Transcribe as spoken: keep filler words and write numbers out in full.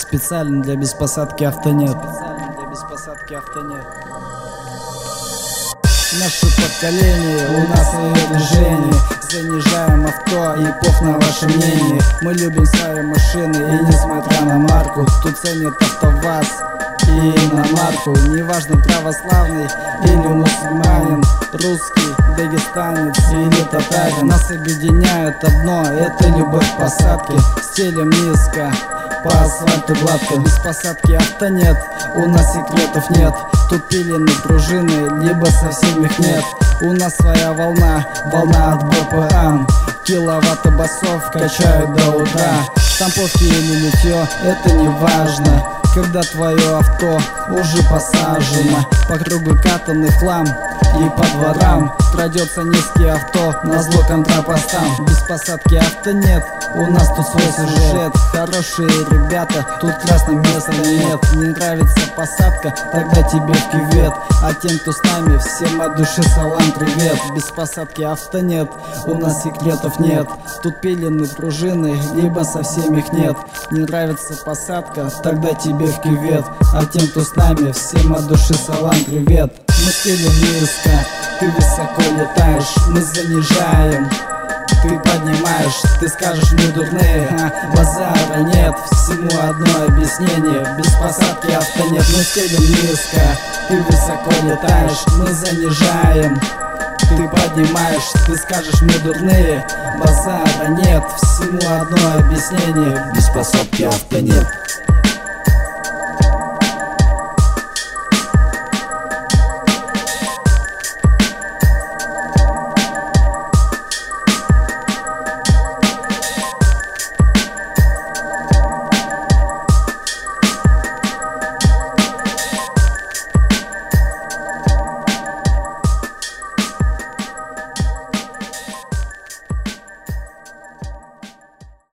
Специально для беспосадки автонет. Специально для беспосадки автонет. Наше поколение, у нас свое движение. Занижаем авто и пох на ваше мнение. Мы любим свои машины и несмотря на марку, тут ценят АвтоВАЗ и иномарку. Неважно, православный или мусульманин, русский, дагестанец или татарин, нас объединяет одно — это любовь к посадке. Стелем низко, по асфальту гладко, без посадки автонет, у нас секретов нет. Тут пилены пружины, либо совсем их нет. У нас своя волна, волна от БПМ. Киловатты басов качают до утра. Штамповки или литье, это не важно, когда твое авто уже посажено. По кругу катанный хлам и по дворам крадется низкие авто назло контрапостам. Без посадки автонет, у нас тут свой сюжет. Хорошие ребята, тут красным места нет. Не нравится посадка, тогда тебе в кювет. А тем, кто с нами, всем от души салам, привет. Без посадки автонет, у нас секретов нет. Тут пилены пружины, либо совсем их нет. Не нравится посадка, тогда тебе в кювет. А тем, кто с нами, всем от души салам, привет. Мы стелим низко, ты высоко летаешь, мы занижаем, ты поднимаешь, ты скажешь мне дурные, а, базара нет, всему одно объяснение. Без посадки автонет. Мы стелим низко, ты высоко летаешь, мы занижаем, ты поднимаешь, ты скажешь мне дурные, базара нет, всему одно объяснение. Без посадки автонет.